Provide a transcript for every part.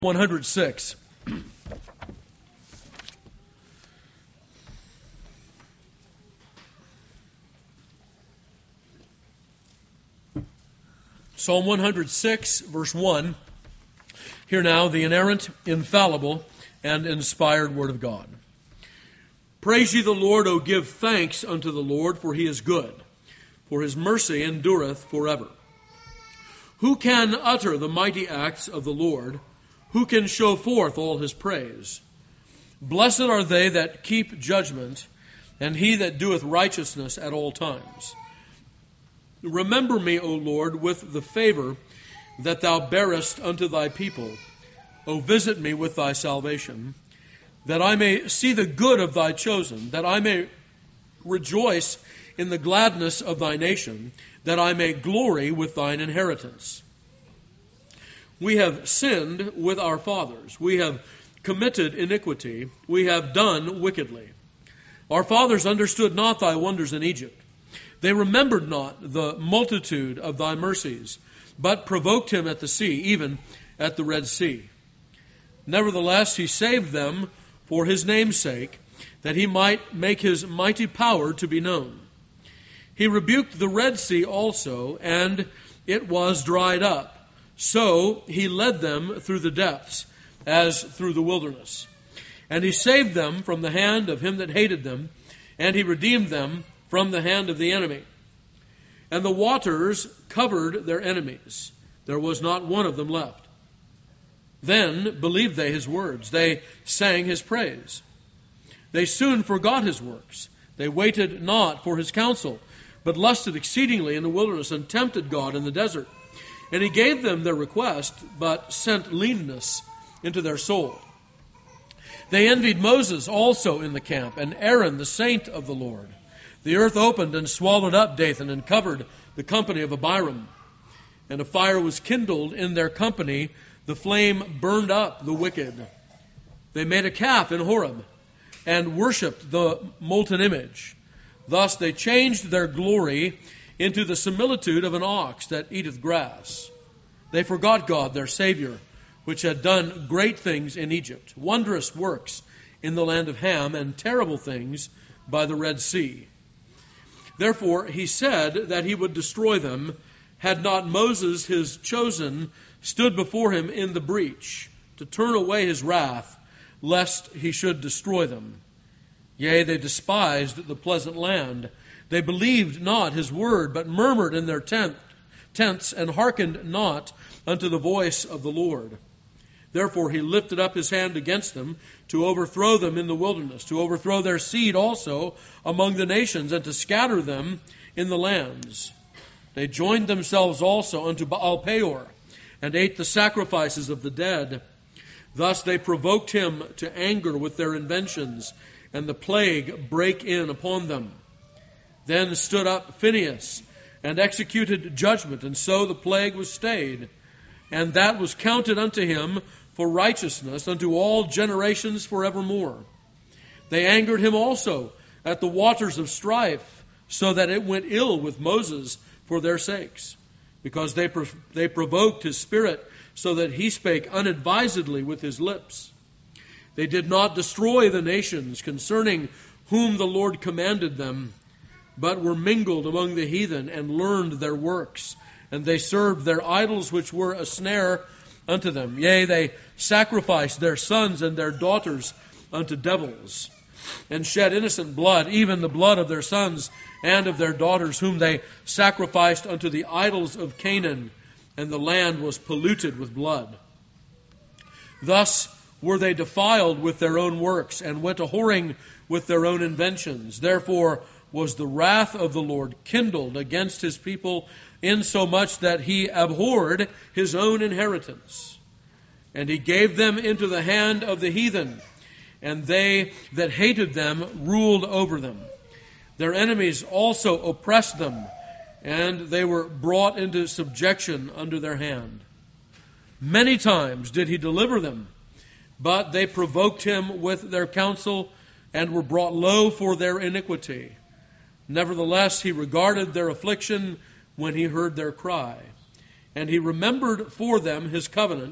106. Psalm 106, verse 1. Hear now the inerrant, infallible, and inspired Word of God. Praise ye the Lord, O give thanks unto the Lord, for he is good, for his mercy endureth forever. Who can utter the mighty acts of the Lord? Who can show forth all his praise? Blessed are they that keep judgment, and he that doeth righteousness at all times. Remember me, O Lord, with the favor that thou bearest unto thy people. O visit me with thy salvation, that I may see the good of thy chosen, that I may rejoice in the gladness of thy nation, that I may glory with thine inheritance. We have sinned with our fathers. We have committed iniquity. We have done wickedly. Our fathers understood not thy wonders in Egypt. They remembered not the multitude of thy mercies, but provoked him at the sea, even at the Red Sea. Nevertheless, he saved them for his name's sake, that he might make his mighty power to be known. He rebuked the Red Sea also, and it was dried up. So he led them through the depths, as through the wilderness. And he saved them from the hand of him that hated them, and he redeemed them from the hand of the enemy. And the waters covered their enemies. There was not one of them left. Then believed they his words. They sang his praise. They soon forgot his works. They waited not for his counsel, but lusted exceedingly in the wilderness, and tempted God in the desert. And he gave them their request, but sent leanness into their soul. They envied Moses also in the camp, and Aaron the saint of the Lord. The earth opened and swallowed up Dathan, and covered the company of Abiram. And a fire was kindled in their company, the flame burned up the wicked. They made a calf in Horeb, and worshipped the molten image. Thus they changed their glory into the similitude of an ox that eateth grass. They forgot God, their Savior, which had done great things in Egypt, wondrous works in the land of Ham, and terrible things by the Red Sea. Therefore he said that he would destroy them, had not Moses his chosen stood before him in the breach, to turn away his wrath, lest he should destroy them. Yea, they despised the pleasant land. They believed not his word, but murmured in their tents, and hearkened not unto the voice of the Lord. Therefore he lifted up his hand against them, to overthrow them in the wilderness, to overthrow their seed also among the nations, and to scatter them in the lands. They joined themselves also unto Baal Peor, and ate the sacrifices of the dead. Thus they provoked him to anger with their inventions, and the plague brake in upon them. Then stood up Phinehas, and executed judgment, and so the plague was stayed. And that was counted unto him for righteousness unto all generations forevermore. They angered him also at the waters of strife, so that it went ill with Moses for their sakes, because they provoked his spirit, so that he spake unadvisedly with his lips. They did not destroy the nations concerning whom the Lord commanded them, but were mingled among the heathen, and learned their works. And they served their idols, which were a snare unto them. Yea, they sacrificed their sons and their daughters unto devils, and shed innocent blood, even the blood of their sons and of their daughters, whom they sacrificed unto the idols of Canaan, and the land was polluted with blood. Thus were they defiled with their own works, and went a-whoring with their own inventions. Therefore was the wrath of the Lord kindled against his people, insomuch that he abhorred his own inheritance. And he gave them into the hand of the heathen, and they that hated them ruled over them. Their enemies also oppressed them, and they were brought into subjection under their hand. Many times did he deliver them, but they provoked him with their counsel, and were brought low for their iniquity. Nevertheless, he regarded their affliction when he heard their cry. And he remembered for them his covenant,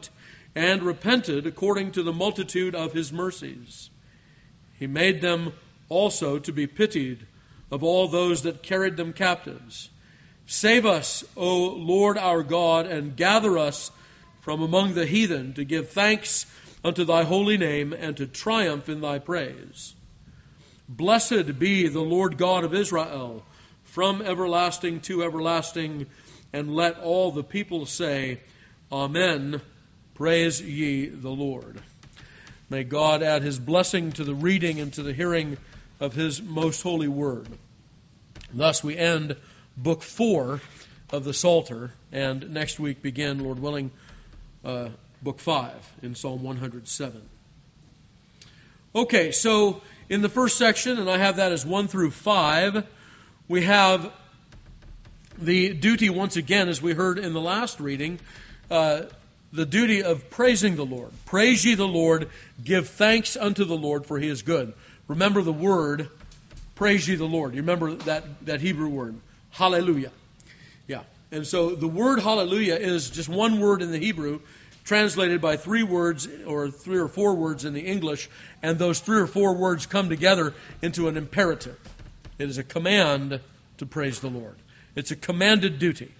and repented according to the multitude of his mercies. He made them also to be pitied of all those that carried them captives. Save us, O Lord our God, and gather us from among the heathen to give thanks unto thy holy name and to triumph in thy praise. Blessed be the Lord God of Israel from everlasting to everlasting, and let all the people say, Amen. Praise ye the Lord. May God add his blessing to the reading and to the hearing of his most holy word. Thus we end Book 4 of the Psalter, and next week begin, Lord willing, Book 5 in Psalm 107. Okay, so in the first section, and I have that as 1 through 5, we have the duty, once again, as we heard in the last reading, the duty of praising the Lord. Praise ye the Lord, give thanks unto the Lord, for he is good. Remember the word, praise ye the Lord. You remember that Hebrew word, hallelujah. Yeah. And so the word hallelujah is just one word in the Hebrew, translated by 3 words or 3 or 4 words in the English, and those 3 or 4 words come together into an imperative. It is a command to praise the Lord. It's a commanded duty.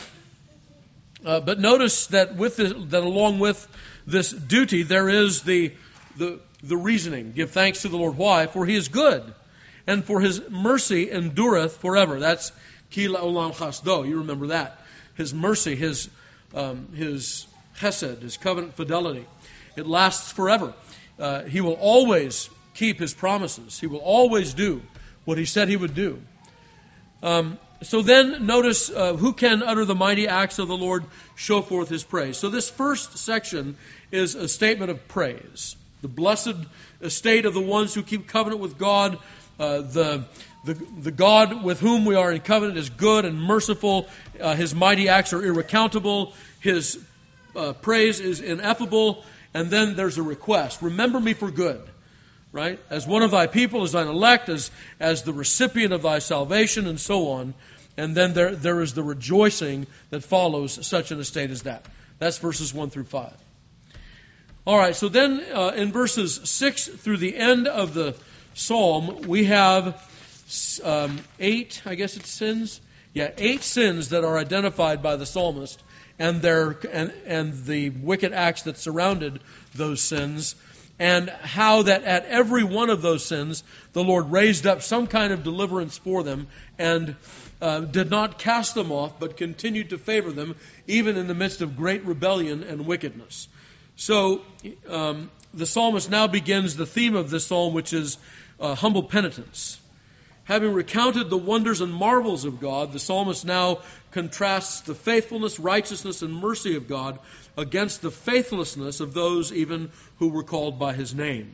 But notice that that along with this duty, there is the reasoning. Give thanks to the Lord. Why? For he is good, and for his mercy endureth forever. That's ki la'olam chasdo. You remember that. His mercy, his chesed, his covenant fidelity. It lasts forever. He will always keep his promises. He will always do what he said he would do. So then notice who can utter the mighty acts of the Lord, show forth his praise. So this first section is a statement of praise. The blessed estate of the ones who keep covenant with God. The God with whom we are in covenant is good and merciful. His mighty acts are irrecountable. His praise is ineffable. And then there's a request. Remember me for good. Right? As one of thy people, as thine elect, as the recipient of thy salvation, and so on. And then there is the rejoicing that follows such an estate as that. That's verses 1 through 5. All right, so then in verses 6 through the end of the psalm, we have 8, I guess it's sins? Yeah, 8 sins that are identified by the psalmist, and the wicked acts that surrounded those sins. And how that at every one of those sins, the Lord raised up some kind of deliverance for them and did not cast them off, but continued to favor them, even in the midst of great rebellion and wickedness. So the psalmist now begins the theme of this psalm, which is humble penitence. Having recounted the wonders and marvels of God, the psalmist now contrasts the faithfulness, righteousness, and mercy of God against the faithlessness of those even who were called by his name.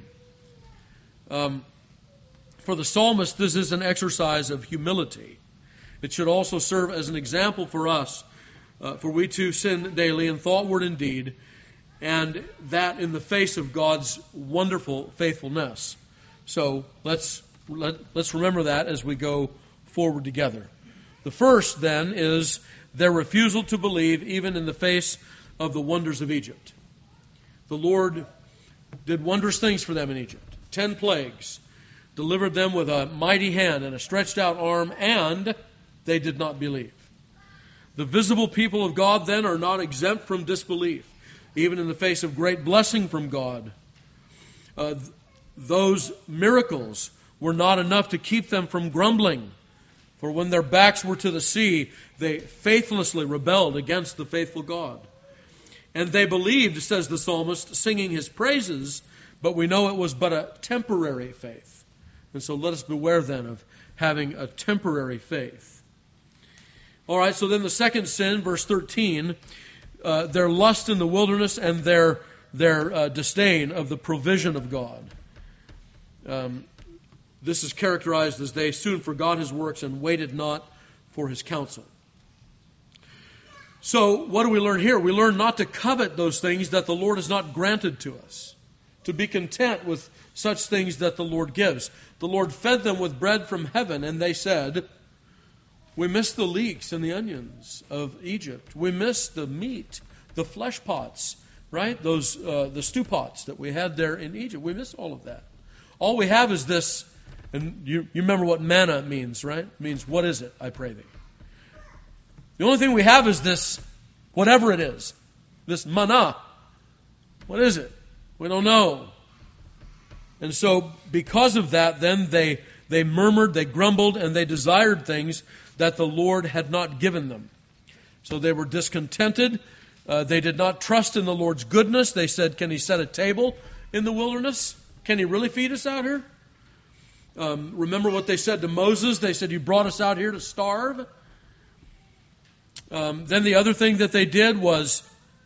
For the psalmist, this is an exercise of humility. It should also serve as an example for us, for we too sin daily in thought, word, and deed, and that in the face of God's wonderful faithfulness. So let's remember that as we go forward together. The first, then, is their refusal to believe even in the face of the wonders of Egypt. The Lord did wondrous things for them in Egypt. 10 plagues. Delivered them with a mighty hand and a stretched out arm, and they did not believe. The visible people of God, then, are not exempt from disbelief, even in the face of great blessing from God. Those miracles were not enough to keep them from grumbling. For when their backs were to the sea, they faithlessly rebelled against the faithful God. And they believed, says the psalmist, singing his praises, but we know it was but a temporary faith. And so let us beware then of having a temporary faith. All right, so then the second sin, verse 13, their lust in the wilderness and their disdain of the provision of God. This is characterized as they soon forgot his works and waited not for his counsel. So what do we learn here? We learn not to covet those things that the Lord has not granted to us, to be content with such things that the Lord gives. The Lord fed them with bread from heaven, and they said, we miss the leeks and the onions of Egypt. We miss the meat, the flesh pots right? Those the stew pots that we had there in Egypt. We miss all of that. All we have is this, and you remember what manna means, right? It means, what is it, I pray thee? The only thing we have is this, whatever it is, this manna. What is it? We don't know. And so because of that, then they murmured, they grumbled, and they desired things that the Lord had not given them. So they were discontented. They did not trust in the Lord's goodness. They said, can He set a table in the wilderness? Can He really feed us out here? Remember what they said to Moses? They said, you brought us out here to starve. Then the other thing that they did was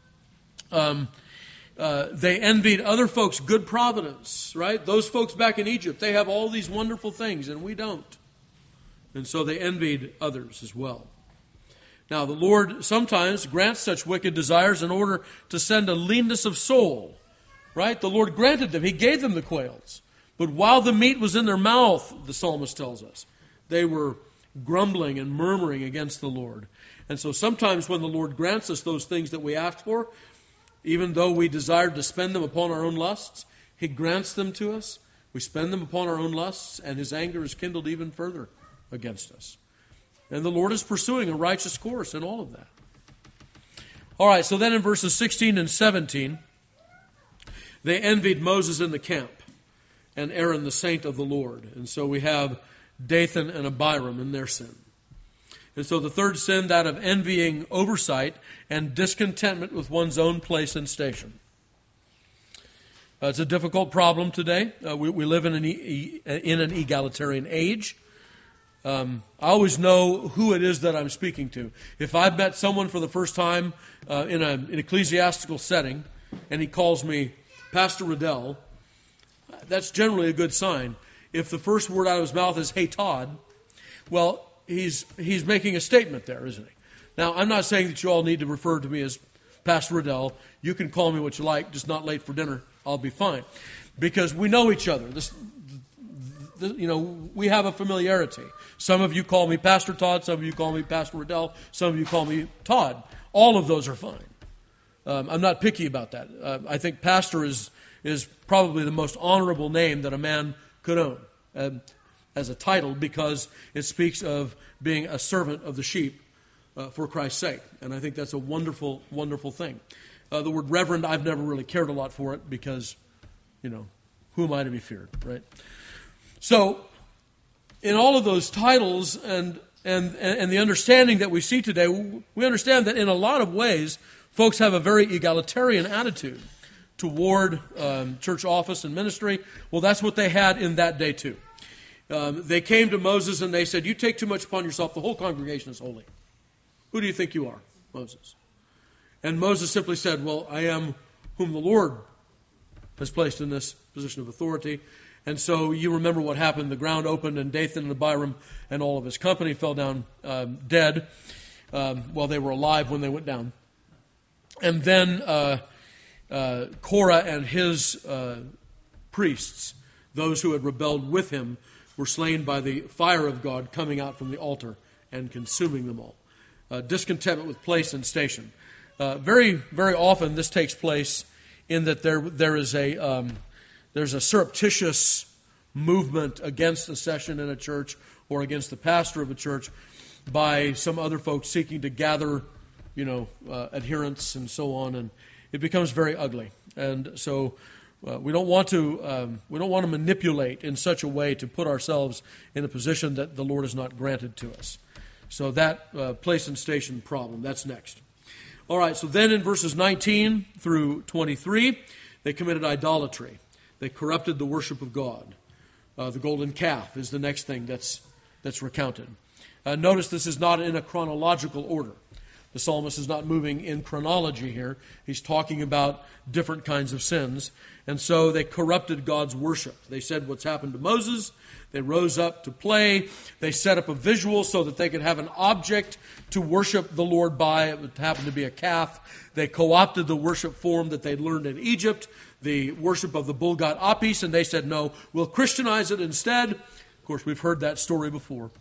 they envied other folks' good providence, right? Those folks back in Egypt, they have all these wonderful things, and we don't. And so they envied others as well. Now, the Lord sometimes grants such wicked desires in order to send a leanness of soul, right? The Lord granted them. He gave them the quails. But while the meat was in their mouth, the psalmist tells us, they were grumbling and murmuring against the Lord. And so sometimes when the Lord grants us those things that we asked for, even though we desired to spend them upon our own lusts, He grants them to us. We spend them upon our own lusts, and His anger is kindled even further against us. And the Lord is pursuing a righteous course in all of that. All right, so then in verses 16 and 17, they envied Moses in the camp and Aaron the saint of the Lord. And so we have Dathan and Abiram in their sin. And so the third sin, that of envying oversight and discontentment with one's own place and station. It's a difficult problem today. We live in an egalitarian age. I always know who it is that I'm speaking to. If I've met someone for the first time in an ecclesiastical setting, and he calls me Pastor Riddell, that's generally a good sign. If the first word out of his mouth is, hey, Todd, well, he's making a statement there, isn't he? Now, I'm not saying that you all need to refer to me as Pastor Riddell. You can call me what you like, just not late for dinner. I'll be fine. Because we know each other. We have a familiarity. Some of you call me Pastor Todd. Some of you call me Pastor Riddell. Some of you call me Todd. All of those are fine. I'm not picky about that. I think pastor is probably the most honorable name that a man could own as a title, because it speaks of being a servant of the sheep for Christ's sake. And I think that's a wonderful, wonderful thing. The word reverend, I've never really cared a lot for it because, who am I to be feared, right? So, in all of those titles and the understanding that we see today, we understand that in a lot of ways, folks have a very egalitarian attitude toward church office and ministry. Well, that's what they had in that day too. They came to Moses and they said, you take too much upon yourself. The whole congregation is holy. Who do you think you are, Moses? And Moses simply said, well, I am whom the Lord has placed in this position of authority. And so you remember what happened. The ground opened and Dathan and Abiram and all of his company fell down dead while they were alive when they went down. And then Korah and his priests, those who had rebelled with him, were slain by the fire of God coming out from the altar and consuming them all. Discontentment with place and station. Very, very often this takes place in that there's a surreptitious movement against a session in a church or against the pastor of a church by some other folks seeking to gather, adherents and so on, and it becomes very ugly. And so we don't want to manipulate in such a way to put ourselves in a position that the Lord has not granted to us. So that place and station problem, that's next. All right, so then in verses 19 through 23, they committed idolatry. They corrupted the worship of God. The golden calf is the next thing that's recounted. Notice this is not in a chronological order. The psalmist is not moving in chronology here. He's talking about different kinds of sins. And so they corrupted God's worship. They said what's happened to Moses. They rose up to play. They set up a visual so that they could have an object to worship the Lord by. It would happen to be a calf. They co-opted the worship form that they'd learned in Egypt, the worship of the bull god Apis, and they said, no, we'll Christianize it instead. Of course, we've heard that story before.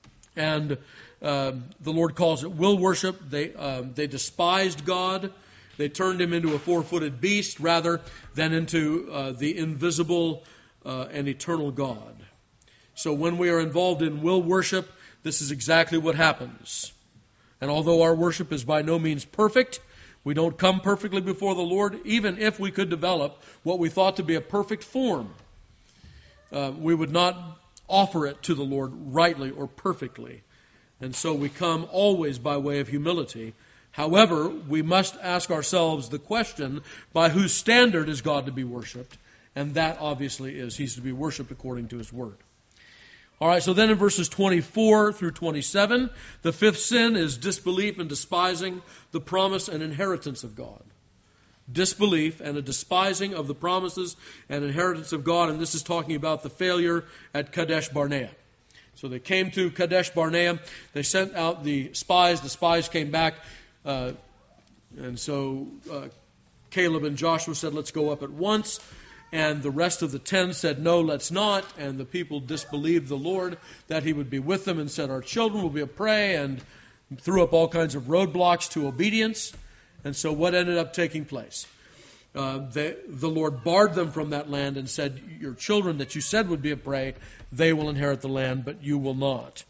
And the Lord calls it will worship. They despised God. They turned him into a four-footed beast rather than into the invisible and eternal God. So when we are involved in will worship, this is exactly what happens. And although our worship is by no means perfect, we don't come perfectly before the Lord, even if we could develop what we thought to be a perfect form. We would not offer it to the Lord rightly or perfectly. And so we come always by way of humility. However, we must ask ourselves the question, by whose standard is God to be worshipped? And that obviously is, He's to be worshipped according to His Word. All right, so then in verses 24 through 27, the fifth sin is disbelief and despising the promise and inheritance of God. Disbelief and a despising of the promises and inheritance of God, and this is talking about the failure at Kadesh Barnea. So they came to Kadesh Barnea, they sent out the spies came back, and so Caleb and Joshua said, let's go up at once. And the rest of the 10 said, no, let's not. And the people disbelieved the Lord that He would be with them and said, our children will be a prey, and threw up all kinds of roadblocks to obedience. And so what ended up taking place? The Lord barred them from that land and said, your children that you said would be a prey, they will inherit the land, but you will not.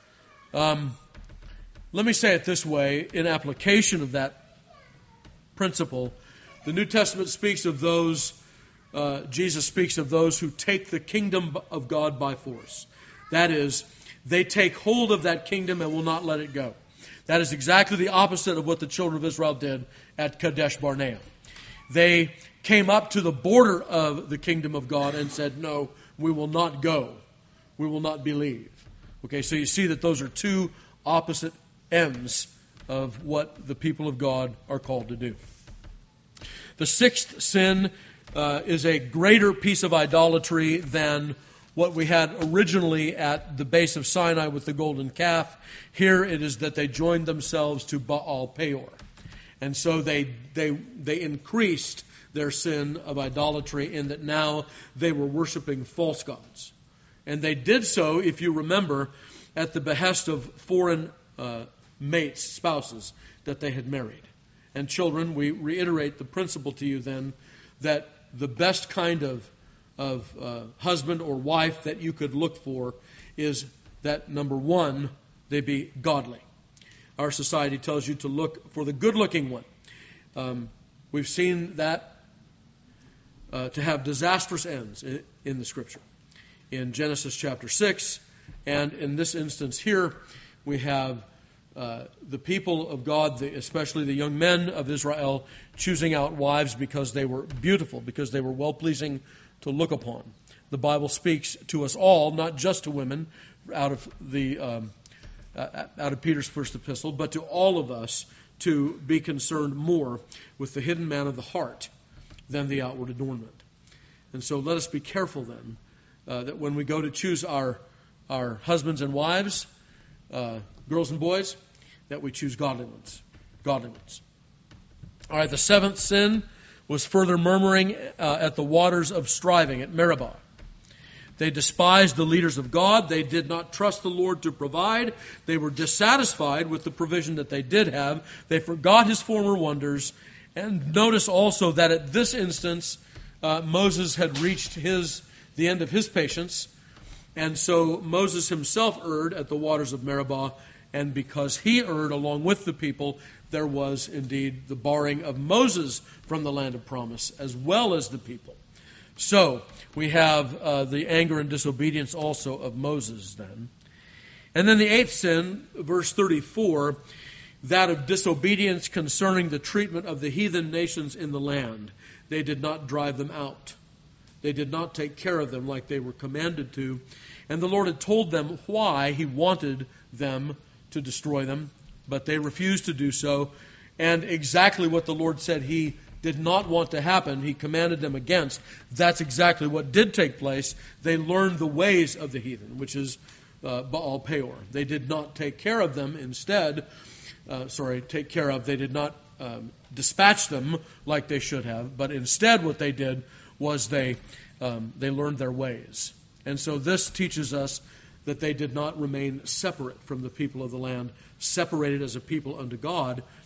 Let me say it this way, in application of that principle, the New Testament speaks of those Jesus speaks of those who take the kingdom of God by force. That is, they take hold of that kingdom and will not let it go. That is exactly the opposite of what the children of Israel did at Kadesh Barnea. They came up to the border of the kingdom of God and said, no, we will not go. We will not believe. Okay, so you see that those are two opposite ends of what the people of God are called to do. The sixth sin is a greater piece of idolatry than what we had originally at the base of Sinai with the golden calf. Here it is that they joined themselves to Baal Peor. And so they increased their sin of idolatry in that now they were worshiping false gods. And they did so, if you remember, at the behest of foreign mates, spouses that they had married. And children, we reiterate the principle to you then that the best kind of husband or wife that you could look for is that, number one, they be godly. Our society tells you to look for the good-looking one. We've seen that to have disastrous ends in the Scripture. In Genesis chapter 6, and in this instance here, we have the people of God, especially the young men of Israel, choosing out wives because they were beautiful, because they were well-pleasing to look upon. The Bible speaks to us all, not just to women, out of Peter's first epistle, but to all of us to be concerned more with the hidden man of the heart than the outward adornment. And so let us be careful then that when we go to choose our husbands and wives, girls and boys, that we choose godly ones. Godly ones. All right, the seventh sin was further murmuring at the waters of striving at Meribah. They despised the leaders of God. They did not trust the Lord to provide. They were dissatisfied with the provision that they did have. They forgot His former wonders. And notice also that at this instance, Moses had reached the end of his patience. And so Moses himself erred at the waters of Meribah. And because he erred along with the people, there was indeed the barring of Moses from the land of promise, as well as the people. So we have the anger and disobedience also of Moses then. And then the eighth sin, verse 34, that of disobedience concerning the treatment of the heathen nations in the land. They did not drive them out. They did not take care of them like they were commanded to. And the Lord had told them why He wanted them to destroy them, but they refused to do so. And exactly what the Lord said He did not want to happen, He commanded them against. That's exactly what did take place. They learned the ways of the heathen, which is Baal Peor. They did not take care of them. Instead, they did not dispatch them like they should have, but instead what they did was they learned their ways. And so this teaches us that they did not remain separate from the people of the land, separated as a people unto God,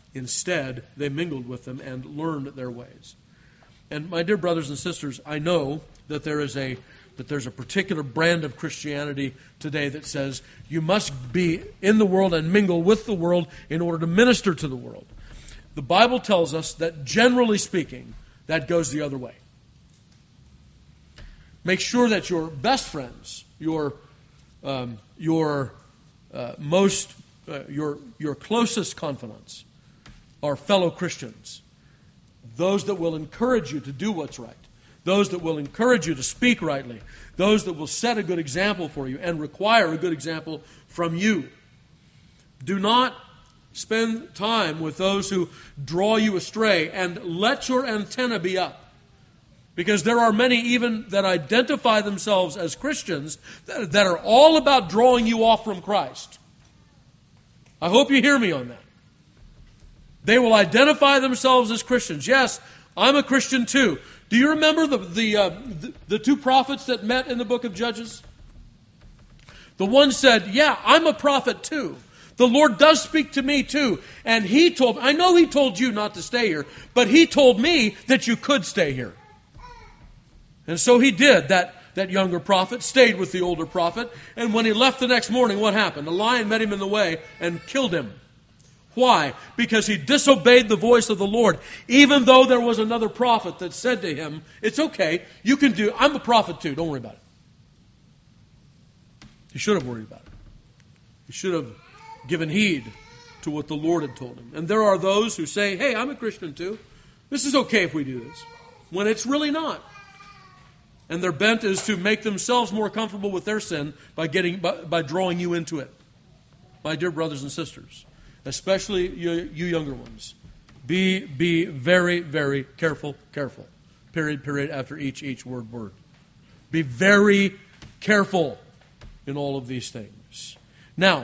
Instead, they mingled with them and learned their ways. And my dear brothers and sisters, I know that there's a particular brand of Christianity today that says you must be in the world and mingle with the world in order to minister to the world. The Bible tells us that generally speaking, that goes the other way. Make sure that your best friends, your closest confidants are fellow Christians. Those that will encourage you to do what's right. Those that will encourage you to speak rightly. Those that will set a good example for you and require a good example from you. Do not spend time with those who draw you astray, and let your antenna be up. Because there are many even that identify themselves as Christians that are all about drawing you off from Christ. I hope you hear me on that. They will identify themselves as Christians. Yes, I'm a Christian too. Do you remember the two prophets that met in the book of Judges? The one said, yeah, I'm a prophet too. The Lord does speak to me too. And I know He told you not to stay here, but He told me that you could stay here. And so he did. That younger prophet stayed with the older prophet. And when he left the next morning, what happened? A lion met him in the way and killed him. Why? Because he disobeyed the voice of the Lord. Even though there was another prophet that said to him, it's okay, I'm a prophet too, don't worry about it. He should have worried about it. He should have given heed to what the Lord had told him. And there are those who say, hey, I'm a Christian too. This is okay if we do this. When it's really not. And their bent is to make themselves more comfortable with their sin by drawing you into it. My dear brothers and sisters, especially you younger ones, be very, very careful. Period, after each word. Be very careful in all of these things. Now,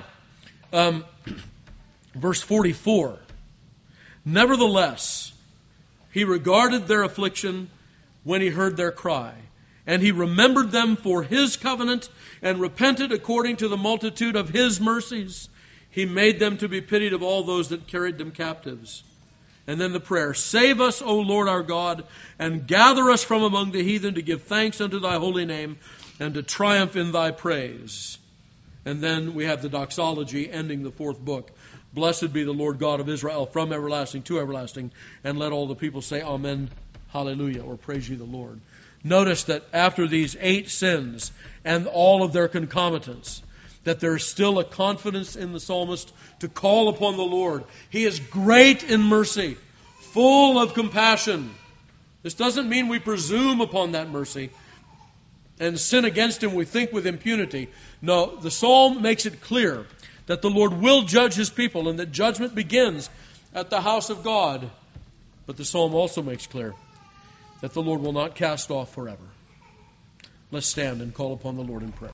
verse 44. Nevertheless, he regarded their affliction when he heard their cry. And he remembered them for his covenant and repented according to the multitude of his mercies. He made them to be pitied of all those that carried them captives. And then the prayer, save us, O Lord our God, and gather us from among the heathen to give thanks unto thy holy name and to triumph in thy praise. And then we have the doxology ending the fourth book. Blessed be the Lord God of Israel from everlasting to everlasting. And let all the people say amen, hallelujah, or praise ye the Lord. Notice that after these 8 sins and all of their concomitants, that there is still a confidence in the psalmist to call upon the Lord. He is great in mercy, full of compassion. This doesn't mean we presume upon that mercy and sin against Him, we think, with impunity. No, the psalm makes it clear that the Lord will judge His people and that judgment begins at the house of God. But the psalm also makes clear that the Lord will not cast off forever. Let's stand and call upon the Lord in prayer.